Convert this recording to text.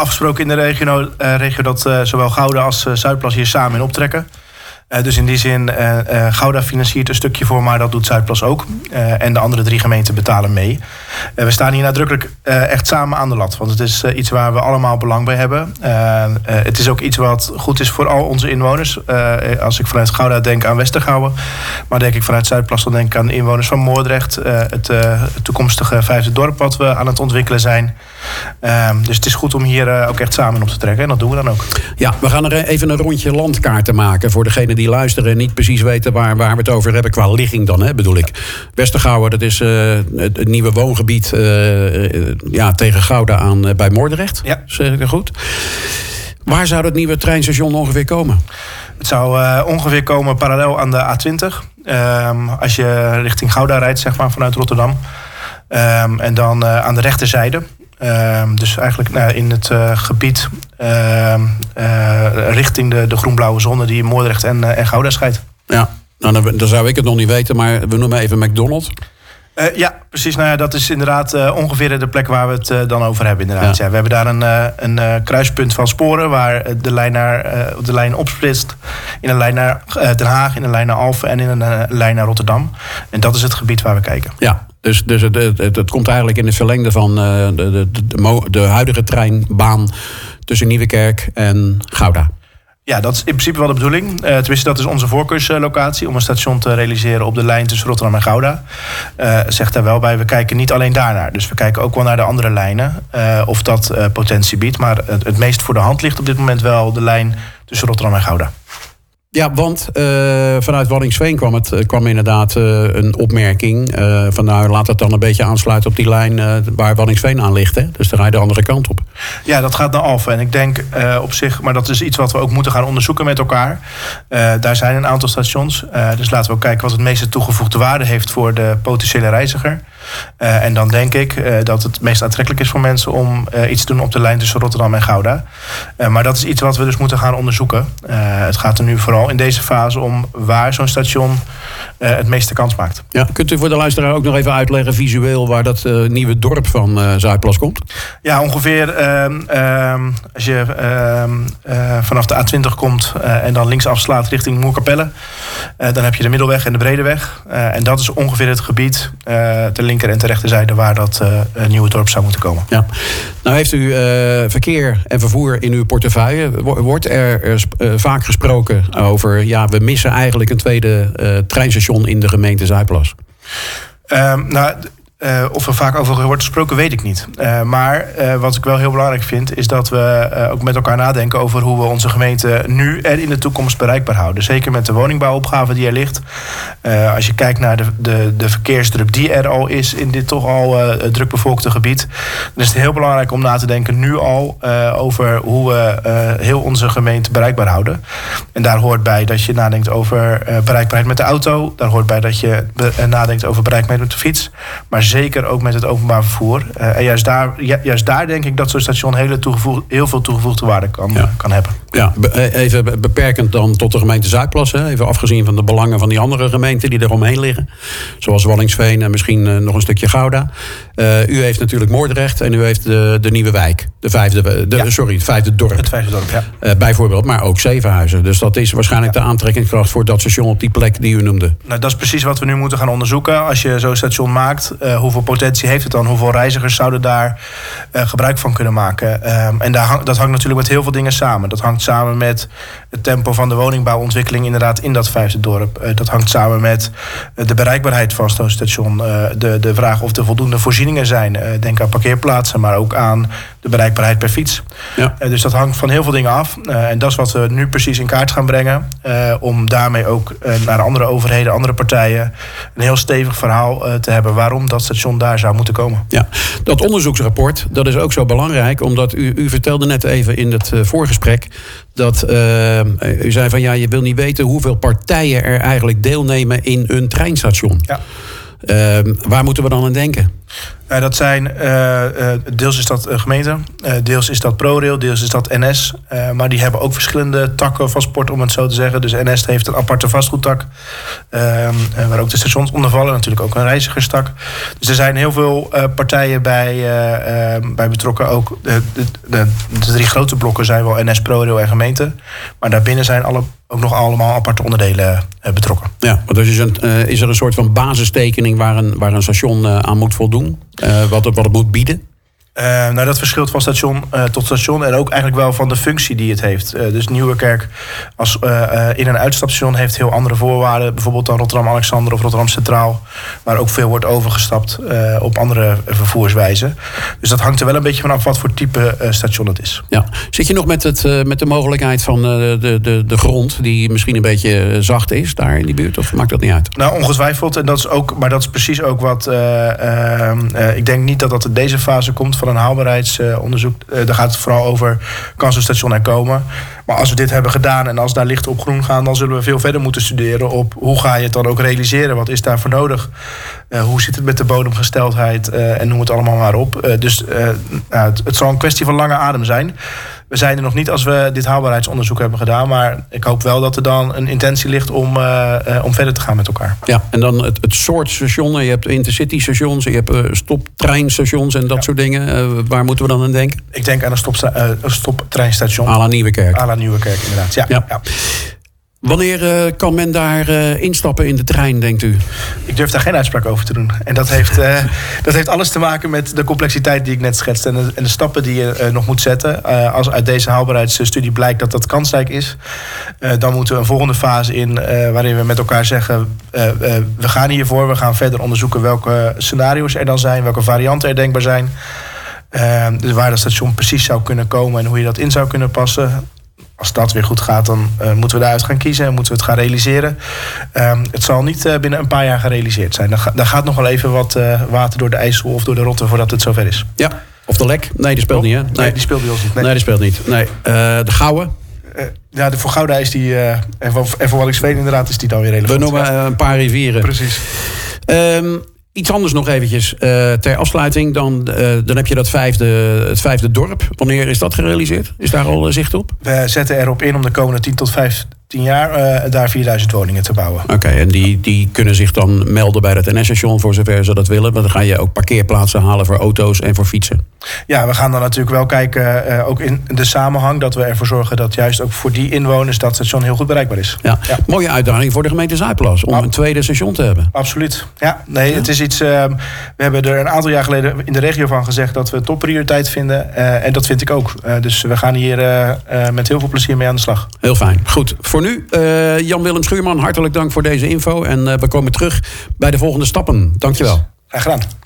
afgesproken in de regio dat zowel Gouda als Zuidplas hier samen in optrekken. Dus in die zin, Gouda financiert een stukje voor, maar dat doet Zuidplas ook. En de andere 3 gemeenten betalen mee. We staan hier nadrukkelijk echt samen aan de lat. Want het is iets waar we allemaal belang bij hebben. Het is ook iets wat goed is voor al onze inwoners. Als ik vanuit Gouda denk aan Westergouwen. Maar denk ik vanuit Zuidplas dan denk ik aan de inwoners van Moordrecht. Het toekomstige 5e dorp wat we aan het ontwikkelen zijn. Dus het is goed om hier ook echt samen op te trekken. En dat doen we dan ook. Ja, we gaan er even een rondje landkaarten maken voor degenen die luisteren en niet precies weten waar we het over hebben qua ligging dan, bedoel ik. Westergouwen, dat is het nieuwe woongebied tegen Gouda aan bij Moordrecht. Ja. Zeg ik dat goed? Waar zou dat nieuwe treinstation ongeveer komen? Het zou ongeveer komen parallel aan de A20. Als je richting Gouda rijdt, zeg maar, vanuit Rotterdam. En dan aan de rechterzijde. Dus eigenlijk in het gebied richting de groen-blauwe zone die Moordrecht en Gouda scheidt. Ja, nou, dan zou ik het nog niet weten, maar we noemen even McDonald's. Ja, precies. Nou ja, dat is inderdaad ongeveer de plek waar we het dan over hebben. Inderdaad. Ja. We hebben daar een kruispunt van sporen waar de lijn opsplitst in een lijn naar Den Haag, in een lijn naar Alphen en in een lijn naar Rotterdam. En dat is het gebied waar we kijken. Ja. Dus het komt eigenlijk in het verlengde van de huidige treinbaan tussen Nieuwekerk en Gouda. Ja, dat is in principe wel de bedoeling. Tenminste, dat is onze voorkeurslocatie om een station te realiseren op de lijn tussen Rotterdam en Gouda. Zegt daar wel bij, we kijken niet alleen daarnaar. Dus we kijken ook wel naar de andere lijnen of dat potentie biedt. Maar het meest voor de hand ligt op dit moment wel de lijn tussen Rotterdam en Gouda. Ja, want vanuit Waddinxveen kwam inderdaad een opmerking van nou, laat het dan een beetje aansluiten op die lijn waar Waddinxveen aan ligt. Hè? Dus dan ga je de andere kant op. Ja, dat gaat naar Alphen. En ik denk op zich, maar dat is iets wat we ook moeten gaan onderzoeken met elkaar. Daar zijn een aantal stations. Dus laten we ook kijken wat het meeste toegevoegde waarde heeft voor de potentiële reiziger. En dan denk ik dat het meest aantrekkelijk is voor mensen om iets te doen op de lijn tussen Rotterdam en Gouda. Maar dat is iets wat we dus moeten gaan onderzoeken. Het gaat er nu vooral in deze fase om waar zo'n station het meeste kans maakt. Ja, kunt u voor de luisteraar ook nog even uitleggen visueel waar dat nieuwe dorp van Zuidplas komt? Ja, ongeveer als je vanaf de A20 komt en dan links afslaat richting Moerkapelle. Dan heb je de Middelweg en de Bredeweg. En dat is ongeveer het gebied ter linker en ter rechterzijde waar dat nieuwe dorp zou moeten komen. Ja. Nou heeft u verkeer en vervoer in uw portefeuille. Wordt er vaak gesproken over, ja, we missen eigenlijk een tweede treinstation in de gemeente Zuidplas? Of er vaak over wordt gesproken, weet ik niet. Maar wat ik wel heel belangrijk vind, is dat we ook met elkaar nadenken over hoe we onze gemeente nu en in de toekomst bereikbaar houden. Zeker met de woningbouwopgave die er ligt. Als je kijkt naar de verkeersdruk die er al is in dit toch al drukbevolkte gebied, dan is het heel belangrijk om na te denken nu al over hoe we heel onze gemeente bereikbaar houden. En daar hoort bij dat je nadenkt over bereikbaarheid met de auto. Daar hoort bij dat je nadenkt over bereikbaarheid met de fiets. Maar zeker ook met het openbaar vervoer. En juist daar denk ik dat zo'n station heel veel toegevoegde waarde kan hebben. Ja, even beperkend dan tot de gemeente Zuidplas. Hè? Even afgezien van de belangen van die andere gemeenten die er omheen liggen. Zoals Waddinxveen en misschien nog een stukje Gouda. U heeft natuurlijk Moordrecht en u heeft de Nieuwe Wijk. Het vijfde dorp. Het vijfde dorp, ja. Bijvoorbeeld, maar ook Zevenhuizen. Dus dat is waarschijnlijk de aantrekkingskracht voor dat station op die plek die u noemde. Nou, dat is precies wat we nu moeten gaan onderzoeken. Als je zo'n station maakt, hoeveel potentie heeft het dan? Hoeveel reizigers zouden daar gebruik van kunnen maken? En dat hangt natuurlijk met heel veel dingen samen. Dat hangt samen met het tempo van de woningbouwontwikkeling inderdaad in dat vijfde dorp. Dat hangt samen met de bereikbaarheid van zo'n station. De vraag of er voldoende voorzieningen zijn. Denk aan parkeerplaatsen, maar ook aan de bereikbaarheid per fiets. Ja. Dus dat hangt van heel veel dingen af. En dat is wat we nu precies in kaart gaan brengen. Om daarmee ook naar andere overheden, andere partijen een heel stevig verhaal te hebben waarom dat station daar zou moeten komen. Ja, dat onderzoeksrapport, dat is ook zo belangrijk, omdat u vertelde net even in het voorgesprek dat u zei van ja, je wil niet weten hoeveel partijen er eigenlijk deelnemen in een treinstation. Ja. Waar moeten we dan aan denken? Dat zijn, deels is dat gemeente, deels is dat ProRail, deels is dat NS. Maar die hebben ook verschillende takken van sport, om het zo te zeggen. Dus NS heeft een aparte vastgoedtak, waar ook de stations onder vallen. Natuurlijk ook een reizigerstak. Dus er zijn heel veel partijen bij betrokken. Ook de 3 grote blokken zijn wel NS, ProRail en gemeente. Maar daarbinnen zijn ook nog allemaal aparte onderdelen betrokken. Ja, want is er een soort van basistekening waar een station aan moet voldoen? Wat het moet bieden? Dat verschilt van station tot station en ook eigenlijk wel van de functie die het heeft. Dus Nieuwerkerk als in- en uitstapstation heeft heel andere voorwaarden. Bijvoorbeeld dan Rotterdam-Alexander of Rotterdam Centraal. Waar ook veel wordt overgestapt op andere vervoerswijzen. Dus dat hangt er wel een beetje vanaf wat voor type station het is. Ja. Zit je nog met de mogelijkheid van de grond die misschien een beetje zacht is daar in die buurt? Of maakt dat niet uit? Nou, ongetwijfeld. En dat is ook, maar dat is precies ook wat... ik denk niet dat dat in deze fase komt van een haalbaarheidsonderzoek. Daar gaat het vooral over, kan zo'n station er komen? Maar als we dit hebben gedaan en als daar lichten op groen gaan, dan zullen we veel verder moeten studeren op hoe ga je het dan ook realiseren? Wat is daarvoor nodig? Hoe zit het met de bodemgesteldheid? En noem het allemaal maar op. Het zal een kwestie van lange adem zijn. We zijn er nog niet als we dit haalbaarheidsonderzoek hebben gedaan. Maar ik hoop wel dat er dan een intentie ligt om verder te gaan met elkaar. Ja, en dan het soort stationen. Je hebt intercity stations, je hebt stoptreinstations en dat soort dingen. Waar moeten we dan aan denken? Ik denk aan een stoptreinstation. À la Nieuwekerk. À la Nieuwekerk, inderdaad. Ja. Wanneer kan men daar instappen in de trein, denkt u? Ik durf daar geen uitspraak over te doen. En dat heeft alles te maken met de complexiteit die ik net schetste. En de stappen die je nog moet zetten. Als uit deze haalbaarheidsstudie blijkt dat dat kansrijk is, dan moeten we een volgende fase in waarin we met elkaar zeggen, we gaan hiervoor. We gaan verder onderzoeken welke scenario's er dan zijn, welke varianten er denkbaar zijn. Dus waar dat station precies zou kunnen komen en hoe je dat in zou kunnen passen. Als dat weer goed gaat, dan moeten we daaruit gaan kiezen en moeten we het gaan realiseren. Het zal niet binnen een paar jaar gerealiseerd zijn. Daar gaat nog wel even wat water door de IJssel of door de Rotte voordat het zover is. Ja, of de Lek? Nee, die speelt niet, hè? Nee, die speelt bij ons niet. Nee, die speelt niet. Nee. De Gouwe? Voor Gouda is die, en voor Waddinxveen inderdaad, is die dan weer relevant. We noemen een paar rivieren. Precies. Iets anders nog eventjes ter afsluiting. Dan heb je het vijfde dorp. Wanneer is dat gerealiseerd? Is daar al zicht op? We zetten erop in om de komende 10 tot 15 jaar daar 4000 woningen te bouwen. Oké, en die kunnen zich dan melden bij het NS-station voor zover ze dat willen. Maar dan ga je ook parkeerplaatsen halen voor auto's en voor fietsen. Ja, we gaan dan natuurlijk wel kijken, ook in de samenhang, dat we ervoor zorgen dat juist ook voor die inwoners dat station heel goed bereikbaar is. Ja. Mooie uitdaging voor de gemeente Zuidplas om een tweede station te hebben. Absoluut. Het is iets. We hebben er een aantal jaar geleden in de regio van gezegd dat we topprioriteit vinden. En dat vind ik ook. Dus we gaan hier met heel veel plezier mee aan de slag. Heel fijn. Goed. Voor nu, Jan-Willem Schuurman, hartelijk dank voor deze info. En we komen terug bij de volgende stappen. Dankjewel. Graag gedaan.